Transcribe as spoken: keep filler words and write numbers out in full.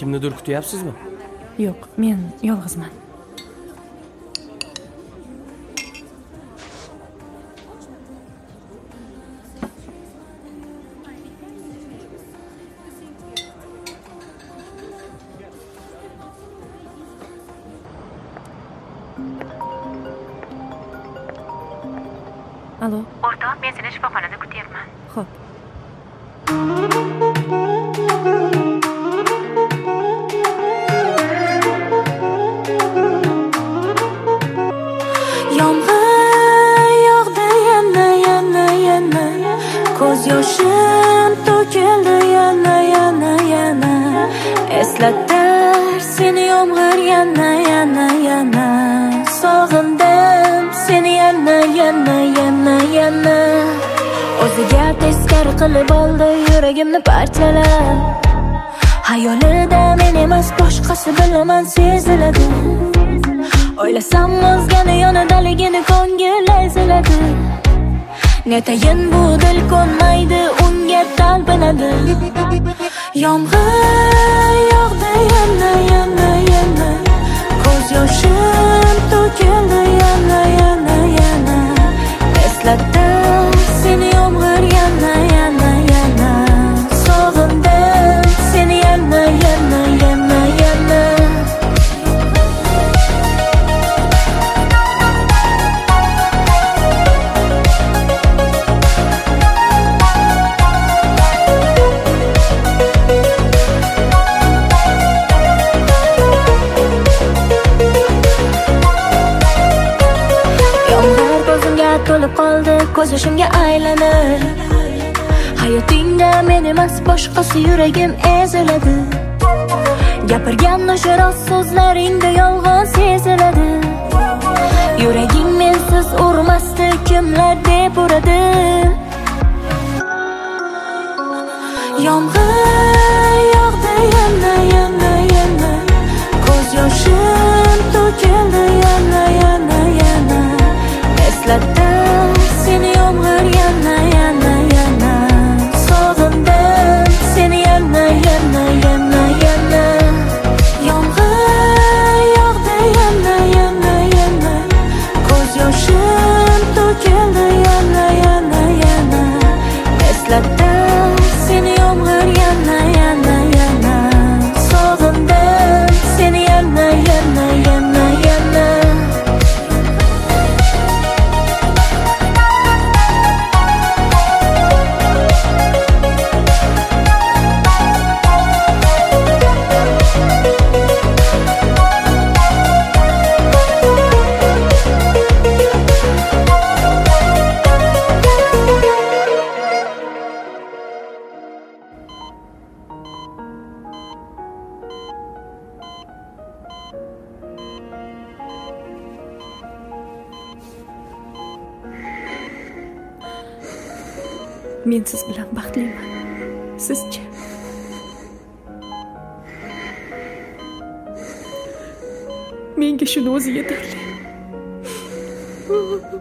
Kimnidir kutyapsizmi? Yo'q, men yolg'izman. Alo. O'rtoq, men seni shifoxonada kutyapman. Xo'p. Yomg'ir yog'di yana yana yana, ko'z yoshim to'kildi yana yana yana, eslatdi seni yomg'ir yana yana yana, sog'indim seni yana yana yana yana, o'ziga teskari qilib oldi yuragimni parchalab, hayolida men emas boshqasi bilaman seziladi, o'ylasam o'zgani yonidaligini ko'ngil eziladi, netayin bu dil ko'nmaydi unga talpinadi. Yomg'ir yog'di yana yana yana, ko'z yoshim to'kildi yana yana yana, eslatdi seni yomg'ir yana yana yana, sog'indim seni yana yana yana yana. To'lib qoldi ko'z yoshimga aylanir, hayotingda men emas boshqasi yuragim eziladi, gapirgan o'sha rost so'zlaringda yolg'on seziladi, yuraging mensiz urmasdi kimlar deb uradi. Yomg'ir yog'di yana yana yana, ko'z yoshim to'kildi yana yana yana, eslatdi seni yomg'ir yana yana yana, sog'indim seni yana yana yana yana. Yomg'ir yog'di yana yana yana, ko'z yoshim to'kildi yana yana yana, eslatdi seni yomg'ir yana yana yana, sog'indim seni yana yana yana yana. Men siz bilan baxtliman. Sizchi? Menga shuni o'zi yetarli.